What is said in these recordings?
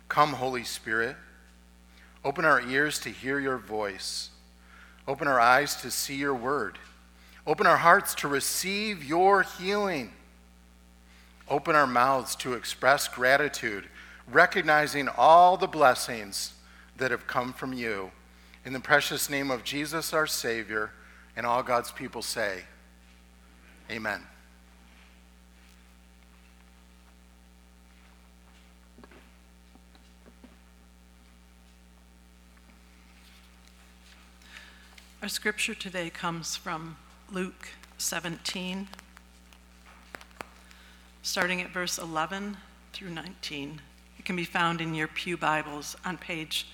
Come, Holy Spirit. Open our ears to hear your voice. Open our eyes to see your word. Open our hearts to receive your healing. Open our mouths to express gratitude, recognizing all the blessings that have come from you. In the precious name of Jesus, our Savior, and all God's people say, amen. Our scripture today comes from Luke 17, starting at verse 11 through 19. It can be found in your pew Bibles on page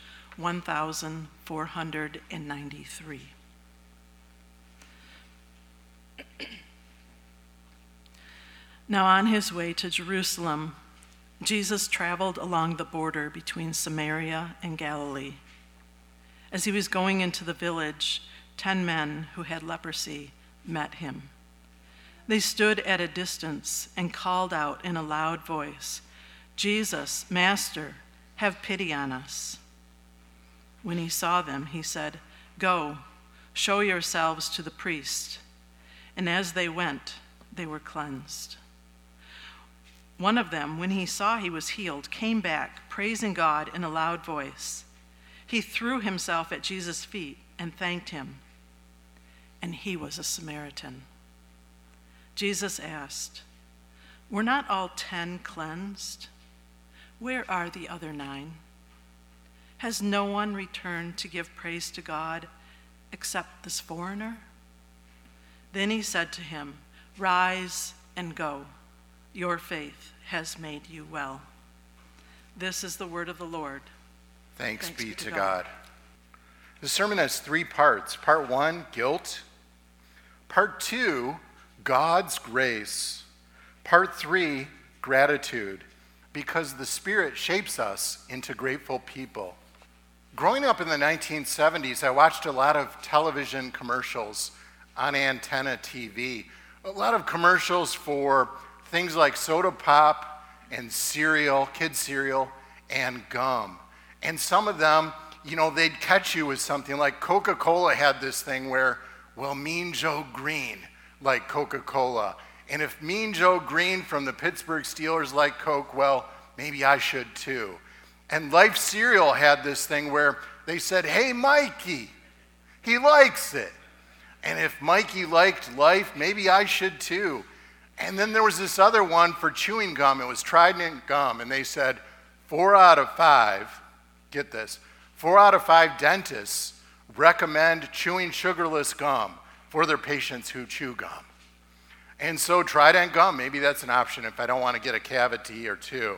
1493. Now on his way to Jerusalem, Jesus traveled along the border between Samaria and Galilee. As he was going into the village, 10 men who had leprosy met him. They stood at a distance and called out in a loud voice, "Jesus, Master, have pity on us." When he saw them, he said, "Go, show yourselves to the priest." And as they went, they were cleansed. One of them, when he saw he was healed, came back, praising God in a loud voice. He threw himself at Jesus' feet and thanked him. And he was a Samaritan. Jesus asked, "Were not all 10 cleansed? Where are the other 9? Has no one returned to give praise to God except this foreigner?" Then he said to him, "Rise and go. Your faith has made you well." This is the word of the Lord. Thanks be to God. The sermon has 3 parts. Part 1, guilt. Part 2, God's grace. Part 3, gratitude, because the Spirit shapes us into grateful people. Growing up in the 1970s, I watched a lot of television commercials on antenna TV. A lot of commercials for things like soda pop and cereal, kid cereal, and gum. And some of them, they'd catch you with something like Coca-Cola had this thing where, well, Mean Joe Green liked Coca-Cola. And if Mean Joe Green from the Pittsburgh Steelers liked Coke, well, maybe I should too. And Life Cereal had this thing where they said, "Hey, Mikey, he likes it. And if Mikey liked Life, maybe I should too." And then there was this other one for chewing gum. It was Trident gum. And they said, 4 out of 5, get this, 4 out of 5 dentists recommend chewing sugarless gum for their patients who chew gum. And so Trident gum, maybe that's an option if I don't want to get a cavity or 2.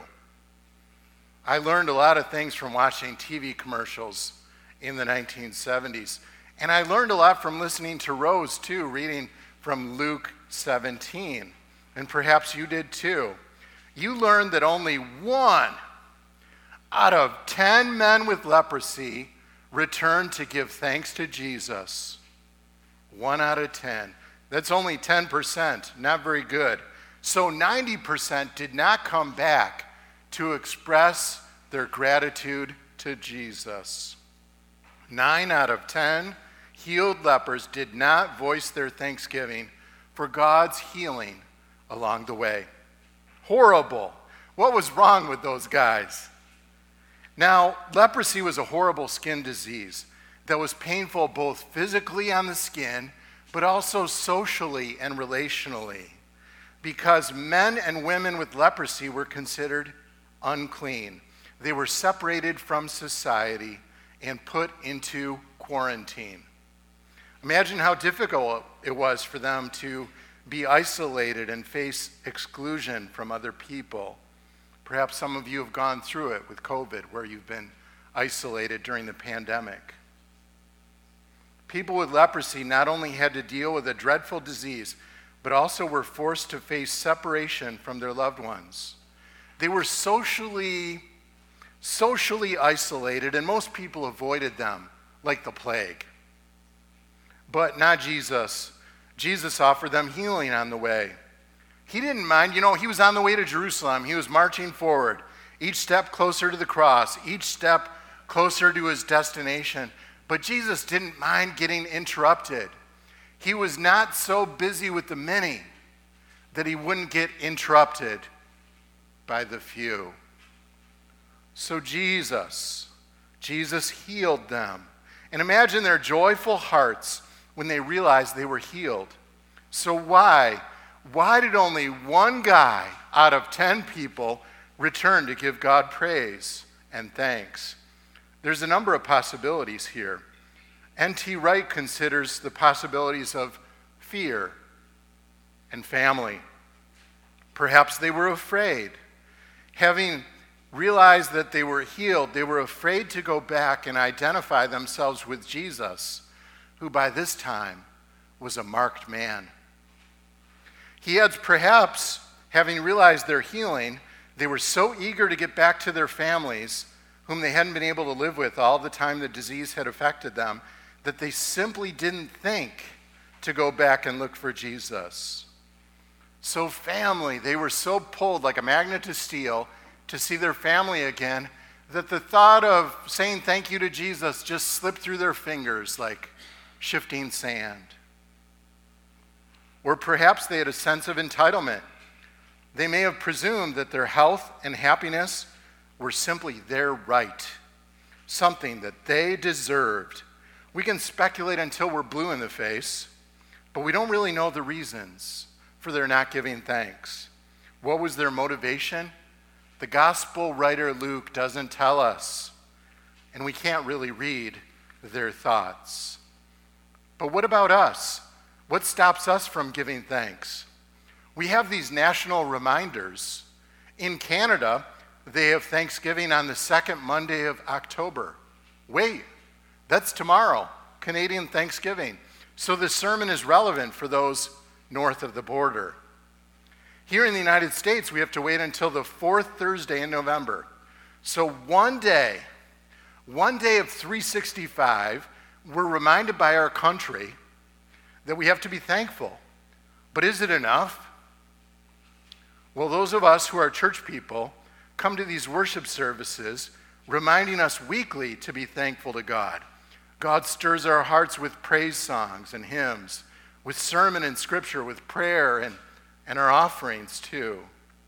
I learned a lot of things from watching TV commercials in the 1970s. And I learned a lot from listening to Rose too, reading from Luke 17. And perhaps you did too. You learned that only 1 out of 10 men with leprosy returned to give thanks to Jesus. 1 out of 10. That's only 10%, not very good. So 90% did not come back to express their gratitude to Jesus. 9 out of 10 healed lepers did not voice their thanksgiving for God's healing along the way. Horrible. What was wrong with those guys? Now, leprosy was a horrible skin disease that was painful both physically on the skin, but also socially and relationally, because men and women with leprosy were considered unclean. They were separated from society and put into quarantine. Imagine how difficult it was for them to be isolated and face exclusion from other people. Perhaps some of you have gone through it with COVID, where you've been isolated during the pandemic. People with leprosy not only had to deal with a dreadful disease, but also were forced to face separation from their loved ones. They were socially isolated, and most people avoided them like the plague. But not Jesus. Jesus offered them healing on the way. He didn't mind. He was on the way to Jerusalem. He was marching forward. each step closer to the cross, each step closer to his destination. But Jesus didn't mind getting interrupted. He was not so busy with the many that he wouldn't get interrupted by the few. So Jesus healed them. And imagine their joyful hearts when they realized they were healed. So why did only one guy out of 10 people return to give God praise and thanks? There's a number of possibilities here. N.T. Wright considers the possibilities of fear and family. Perhaps they were afraid. Having realized that they were healed, they were afraid to go back and identify themselves with Jesus, who by this time was a marked man. He adds, perhaps, having realized their healing, they were so eager to get back to their families, whom they hadn't been able to live with all the time the disease had affected them, that they simply didn't think to go back and look for Jesus. So family, they were so pulled like a magnet to steel to see their family again, that the thought of saying thank you to Jesus just slipped through their fingers like shifting sand. Or perhaps they had a sense of entitlement. They may have presumed that their health and happiness were simply their right, something that they deserved. We can speculate until we're blue in the face, but we don't really know the reasons for their not giving thanks. What was their motivation? The gospel writer Luke doesn't tell us, and we can't really read their thoughts. But what about us? What stops us from giving thanks? We have these national reminders. In Canada, they have Thanksgiving on the second Monday of October. Wait, that's tomorrow, Canadian Thanksgiving. So the sermon is relevant for those north of the border. Here in the United States, we have to wait until the fourth Thursday in November. So one day of 365, we're reminded by our country that we have to be thankful. But is it enough? Well, those of us who are church people come to these worship services reminding us weekly to be thankful to God. God stirs our hearts with praise songs and hymns, with sermon and scripture, with prayer and our offerings too.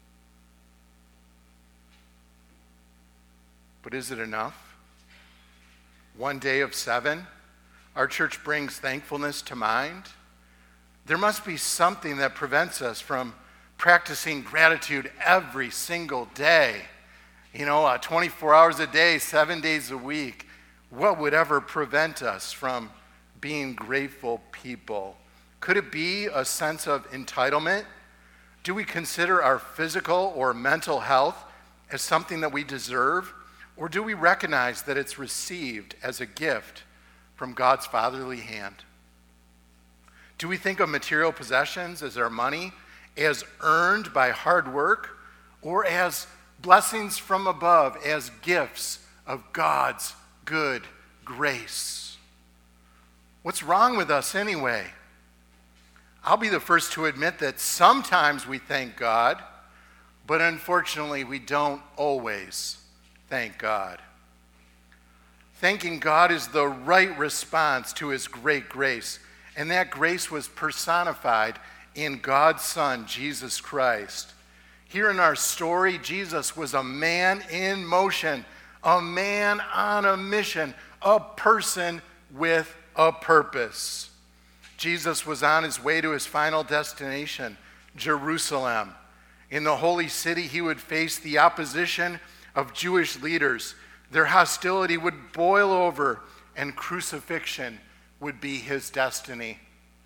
But is it enough? One day of 7, our church brings thankfulness to mind. There must be something that prevents us from practicing gratitude every single day. 24 hours a day, 7 days a week. What would ever prevent us from being grateful people? Could it be a sense of entitlement? Do we consider our physical or mental health as something that we deserve? Or do we recognize that it's received as a gift from God's fatherly hand? Do we think of material possessions as our money, as earned by hard work, or as blessings from above, as gifts of God's good grace? What's wrong with us anyway? I'll be the first to admit that sometimes we thank God, but unfortunately we don't always thank God. Thanking God is the right response to his great grace, and that grace was personified in God's Son, Jesus Christ. Here in our story, Jesus was a man in motion, a man on a mission, a person with a purpose. Jesus was on his way to his final destination, Jerusalem. In the holy city, he would face the opposition of Jewish leaders. Their hostility would boil over, and crucifixion would be his destiny.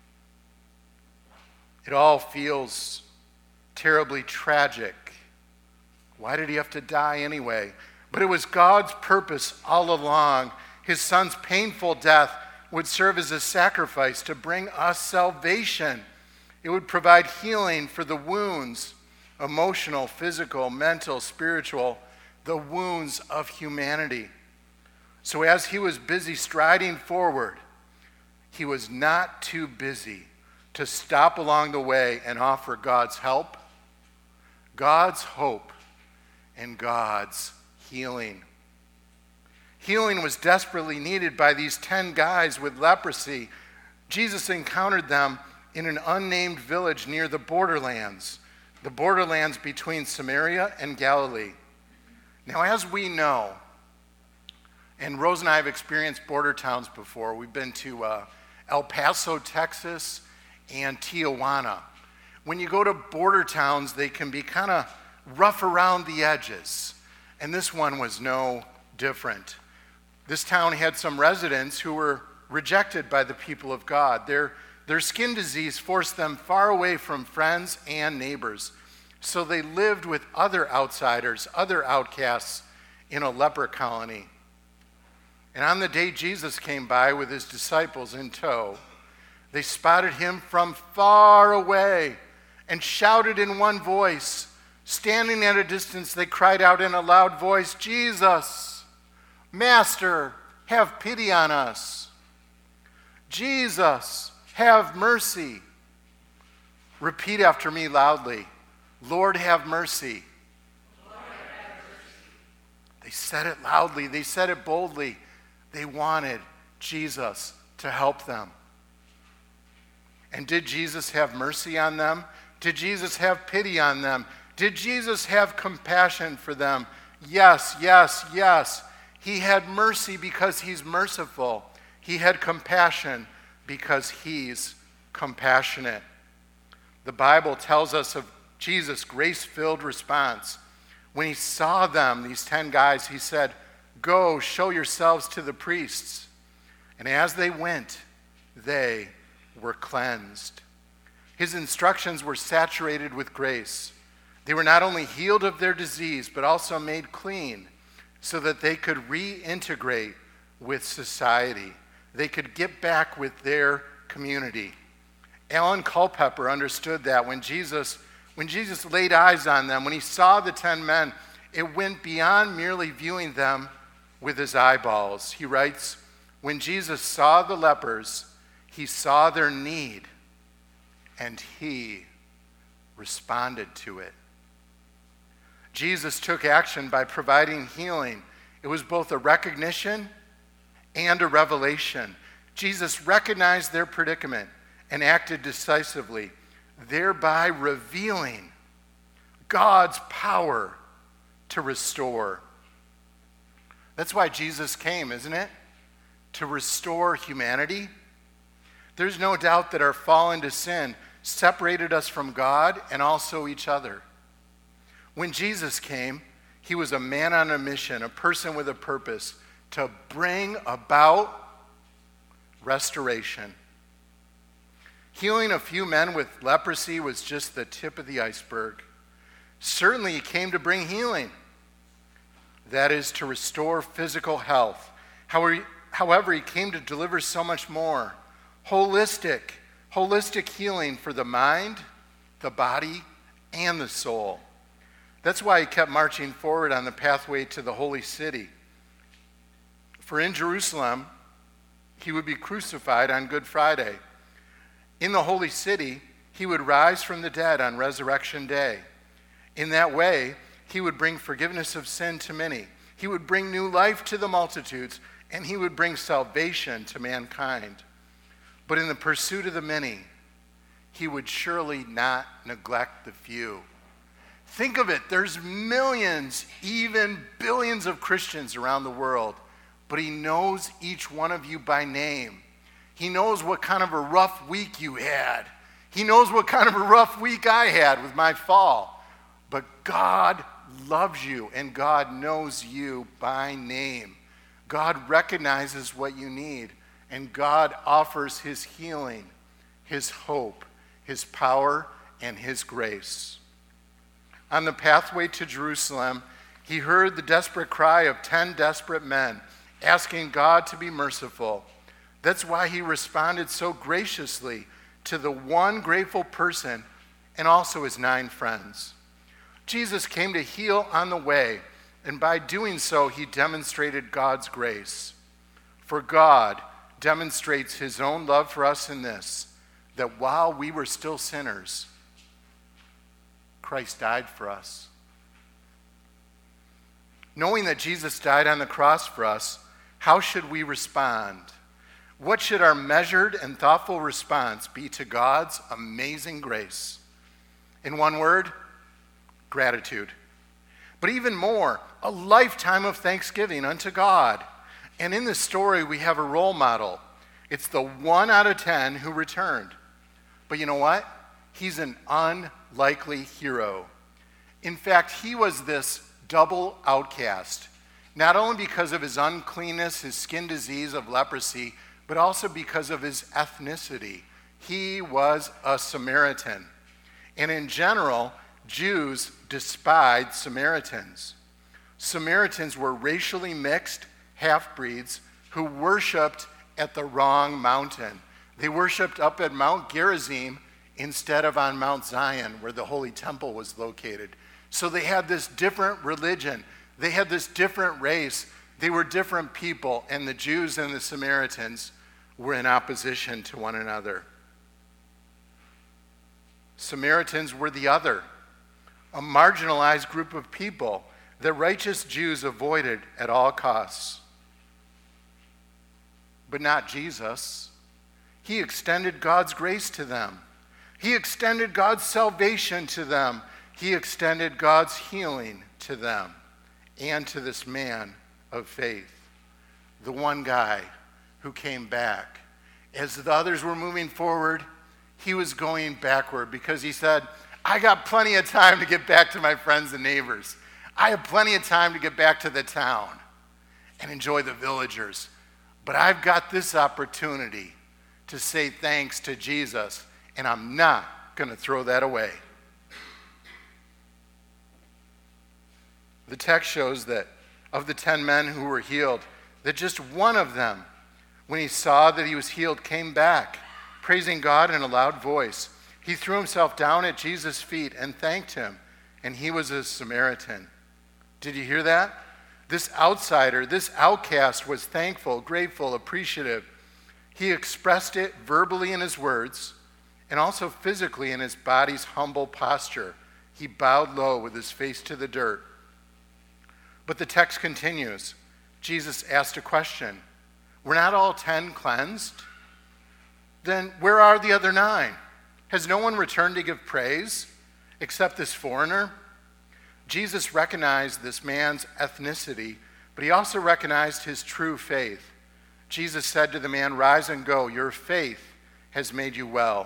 It all feels terribly tragic. Why did he have to die anyway? But it was God's purpose all along. His son's painful death would serve as a sacrifice to bring us salvation. It would provide healing for the wounds, emotional, physical, mental, spiritual, the wounds of humanity. So as he was busy striding forward, he was not too busy to stop along the way and offer God's help, God's hope, and God's healing. Healing was desperately needed by these 10 guys with leprosy. Jesus encountered them in an unnamed village near the borderlands between Samaria and Galilee. Now, as we know, and Rose and I have experienced border towns before. We've been to El Paso, Texas, and Tijuana. When you go to border towns, they can be kind of rough around the edges, and this one was no different. This town had some residents who were rejected by the people of God. Their skin disease forced them far away from friends and neighbors, so they lived with other outsiders, other outcasts in a leper colony. And on the day Jesus came by with his disciples in tow, they spotted him from far away and shouted in one voice. Standing at a distance, they cried out in a loud voice, "Jesus, Master, have pity on us. Jesus, have mercy." Repeat after me loudly. Lord, have mercy. Lord, have mercy. They said it loudly. They said it boldly. They wanted Jesus to help them. And did Jesus have mercy on them? Did Jesus have pity on them? Did Jesus have compassion for them? Yes, yes, yes. He had mercy because he's merciful. He had compassion because he's compassionate. The Bible tells us of Jesus' grace-filled response. When he saw them, these 10 guys, he said, "Go, show yourselves to the priests." And as they went, they were cleansed. His instructions were saturated with grace. They were not only healed of their disease, but also made clean so that they could reintegrate with society. They could get back with their community. Alan Culpepper understood that when Jesus laid eyes on them, when he saw the 10 men, it went beyond merely viewing them with his eyeballs. He writes, when Jesus saw the lepers, he saw their need, and he responded to it. Jesus took action by providing healing. It was both a recognition and a revelation. Jesus recognized their predicament and acted decisively, thereby revealing God's power to restore. That's why Jesus came, isn't it? To restore humanity. There's no doubt that our fall into sin separated us from God and also each other. When Jesus came, he was a man on a mission, a person with a purpose to bring about restoration. Healing a few men with leprosy was just the tip of the iceberg. Certainly, he came to bring healing. That is, to restore physical health. However, he came to deliver so much more. Holistic healing for the mind, the body, and the soul. That's why he kept marching forward on the pathway to the holy city. For in Jerusalem, he would be crucified on Good Friday. In the holy city, he would rise from the dead on Resurrection Day. In that way, he would bring forgiveness of sin to many. He would bring new life to the multitudes, and he would bring salvation to mankind. But in the pursuit of the many, he would surely not neglect the few. Think of it, there's millions, even billions of Christians around the world, but he knows each one of you by name. He knows what kind of a rough week you had. He knows what kind of a rough week I had with my fall. But God loves you, and God knows you by name. God recognizes what you need, and God offers his healing, his hope, his power, and his grace. On the pathway to Jerusalem, he heard the desperate cry of 10 desperate men, asking God to be merciful. That's why he responded so graciously to the one grateful person and also his 9 friends. Jesus came to heal on the way, and by doing so, he demonstrated God's grace. For God demonstrates his own love for us in this, that while we were still sinners, Christ died for us. Knowing that Jesus died on the cross for us, how should we respond? What should our measured and thoughtful response be to God's amazing grace? In one word, gratitude. But even more, a lifetime of thanksgiving unto God. And in this story, we have a role model. It's the 1 out of 10 who returned. But you know what? He's an unlikely hero. In fact, he was this double outcast, not only because of his uncleanness, his skin disease of leprosy, but also because of his ethnicity. He was a Samaritan. And in general, Jews despised Samaritans. Samaritans were racially mixed half-breeds who worshiped at the wrong mountain. They worshiped up at Mount Gerizim instead of on Mount Zion, where the Holy Temple was located. So they had this different religion. They had this different race. They were different people, and the Jews and the Samaritans were in opposition to one another. Samaritans were the other, a marginalized group of people that righteous Jews avoided at all costs. But not Jesus. He extended God's grace to them. He extended God's salvation to them. He extended God's healing to them and to this man of faith, the one guy who came back. As the others were moving forward, he was going backward because he said, I got plenty of time to get back to my friends and neighbors. I have plenty of time to get back to the town and enjoy the villagers. But I've got this opportunity to say thanks to Jesus, and I'm not going to throw that away. The text shows that of the 10 men who were healed, that just one of them, when he saw that he was healed, came back, praising God in a loud voice. He threw himself down at Jesus' feet and thanked him, and he was a Samaritan. Did you hear that? This outsider, this outcast was thankful, grateful, appreciative. He expressed it verbally in his words and also physically in his body's humble posture. He bowed low with his face to the dirt. But the text continues. Jesus asked a question. Were not all 10 cleansed? Then where are the other 9? Has no one returned to give praise except this foreigner? Jesus recognized this man's ethnicity, but he also recognized his true faith. Jesus said to the man, rise and go. Your faith has made you well.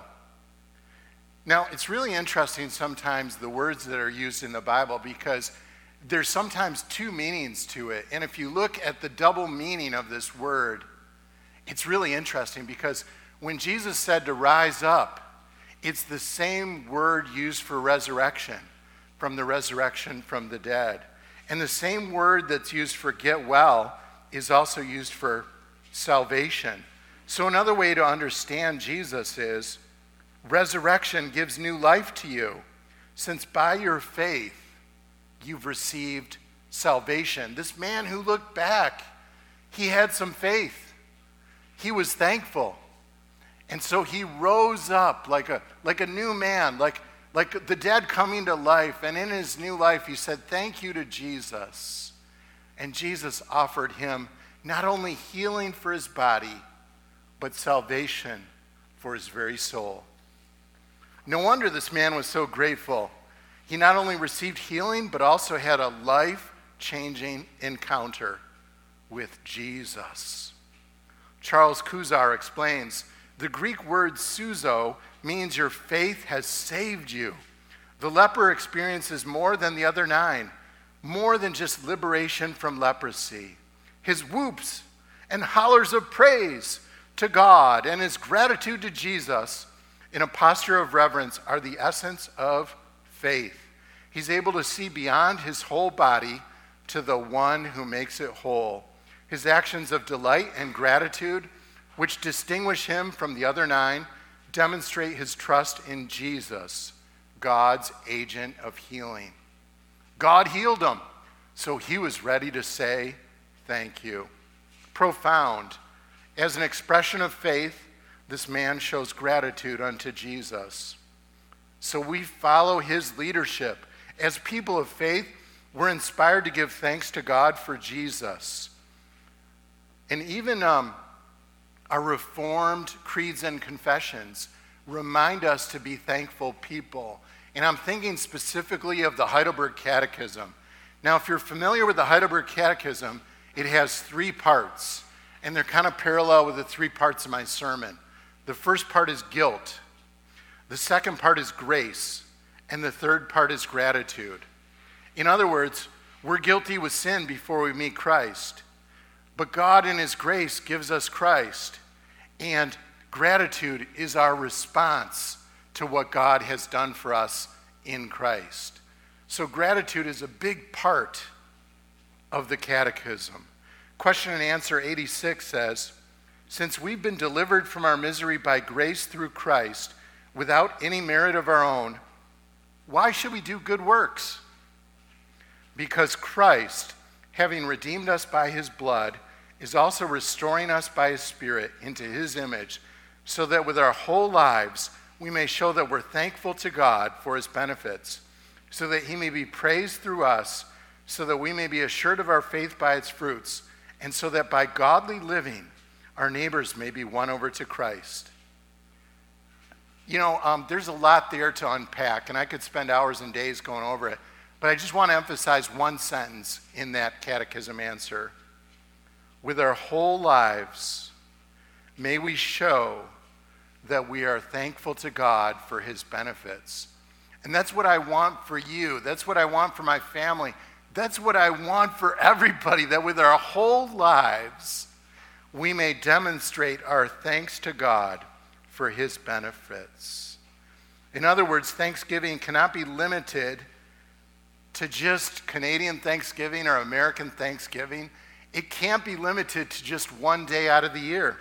Now, it's really interesting sometimes the words that are used in the Bible because there's sometimes 2 meanings to it. And if you look at the double meaning of this word, it's really interesting because when Jesus said to rise up, it's the same word used for resurrection, from the resurrection from the dead. And the same word that's used for get well is also used for salvation. So another way to understand Jesus is resurrection gives new life to you, since by your faith you've received salvation. This man who looked back, he had some faith. He was thankful. And so he rose up like a new man, like the dead coming to life. And in his new life, he said, thank you to Jesus. And Jesus offered him not only healing for his body, but salvation for his very soul. No wonder this man was so grateful. He not only received healing, but also had a life-changing encounter with Jesus. Charles Kuzar explains, the Greek word suzo means your faith has saved you. The leper experiences more than the other 9, more than just liberation from leprosy. His whoops and hollers of praise to God and his gratitude to Jesus in a posture of reverence are the essence of faith. He's able to see beyond his whole body to the one who makes it whole. His actions of delight and gratitude, which distinguish him from the other 9, demonstrate his trust in Jesus, God's agent of healing. God healed him, so he was ready to say thank you. Profound. As an expression of faith, this man shows gratitude unto Jesus. So we follow his leadership. As people of faith, We're inspired to give thanks to God for Jesus. And even our Reformed creeds and confessions remind us to be thankful people. And I'm thinking specifically of the Heidelberg Catechism. Now, if you're familiar with the Heidelberg Catechism, it has 3 parts, and they're kind of parallel with the 3 parts of my sermon. The first part is guilt. The second part is grace. And the third part is gratitude. In other words, we're guilty with sin before we meet Christ. But God in his grace gives us Christ. And gratitude is our response to what God has done for us in Christ. So gratitude is a big part of the Catechism. Question and answer 86 says, since we've been delivered from our misery by grace through Christ without any merit of our own, why should we do good works? Because Christ, having redeemed us by his blood, is also restoring us by his Spirit into his image, so that with our whole lives we may show that we're thankful to God for his benefits, so that he may be praised through us, so that we may be assured of our faith by its fruits, and so that by godly living our neighbors may be won over to Christ. You know, there's a lot there to unpack, and I could spend hours and days going over it, but I just want to emphasize one sentence in that catechism answer. With our whole lives, may we show that we are thankful to God for his benefits. And that's what I want for you. That's what I want for my family. That's what I want for everybody, that with our whole lives, we may demonstrate our thanks to God for his benefits. In other words, Thanksgiving cannot be limited to just Canadian Thanksgiving or American Thanksgiving. It can't be limited to just one day out of the year.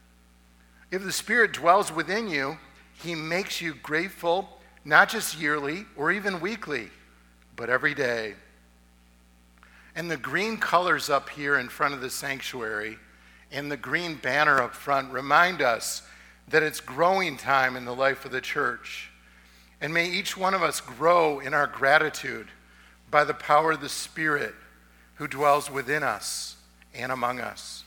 If the Spirit dwells within you, he makes you grateful, not just yearly or even weekly, but every day. And the green colors up here in front of the sanctuary and the green banner up front remind us that it's growing time in the life of the church. And may each one of us grow in our gratitude by the power of the Spirit who dwells within us and among us.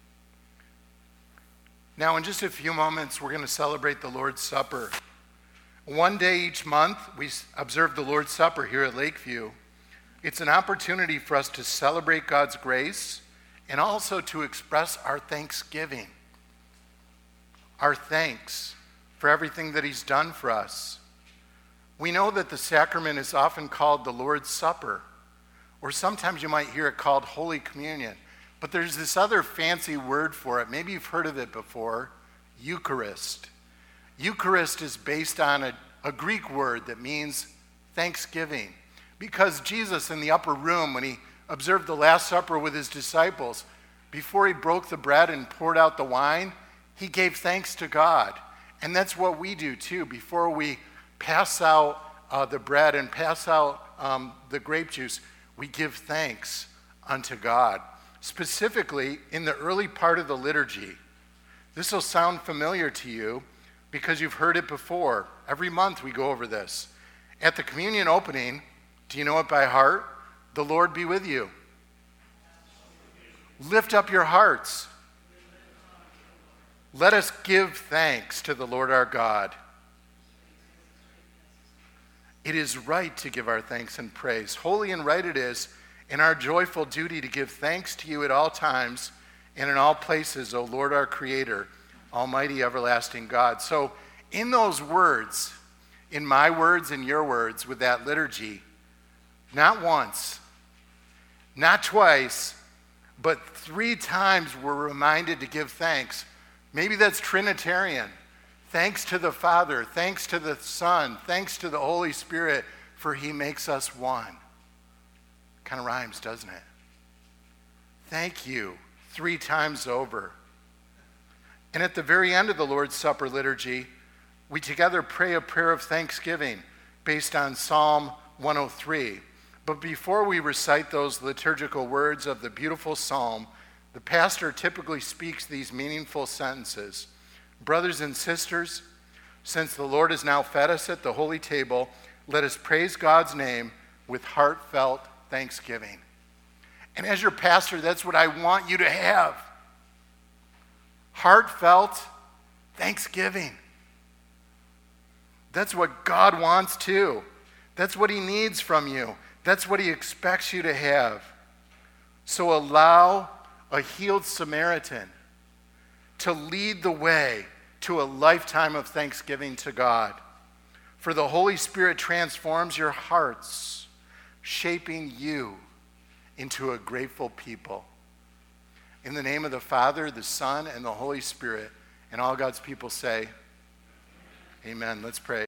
Now, in just a few moments, we're going to celebrate the Lord's Supper. One day each month, we observe the Lord's Supper here at Lakeview. It's an opportunity for us to celebrate God's grace and also to express our thanksgiving, our thanks for everything that he's done for us. We know that the sacrament is often called the Lord's Supper, or sometimes you might hear it called Holy Communion. But there's this other fancy word for it. Maybe you've heard of it before, Eucharist. Eucharist is based on a Greek word that means thanksgiving. Because Jesus in the upper room, when he observed the Last Supper with his disciples, before he broke the bread and poured out the wine, he gave thanks to God. And that's what we do too. Before we pass out the bread and pass out the grape juice, we give thanks unto God. Specifically, in the early part of the liturgy. This will sound familiar to you because you've heard it before. Every month we go over this. At the communion opening, do you know it by heart? The Lord be with you. Lift up your hearts. Let us give thanks to the Lord our God. It is right to give our thanks and praise. Holy and right it is, and our joyful duty to give thanks to you at all times and in all places, O Lord our Creator, Almighty everlasting God. So in those words, in my words and your words with that liturgy, not once, not twice, but 3 times we're reminded to give thanks. Maybe that's Trinitarian. Thanks to the Father, thanks to the Son, thanks to the Holy Spirit, for he makes us one. Kind of rhymes, doesn't it? Thank you 3 times over. And at the very end of the Lord's Supper liturgy, we together pray a prayer of thanksgiving based on Psalm 103. But before we recite those liturgical words of the beautiful psalm, the pastor typically speaks these meaningful sentences. Brothers and sisters, since the Lord has now fed us at the holy table, let us praise God's name with heartfelt thanksgiving. And as your pastor, that's what I want you to have. Heartfelt thanksgiving. That's what God wants too. That's what he needs from you. That's what he expects you to have. So allow a healed Samaritan to lead the way to a lifetime of thanksgiving to God. For the Holy Spirit transforms your hearts, shaping you into a grateful people. In the name of the Father, the Son, and the Holy Spirit, and all God's people say, amen. Let's pray.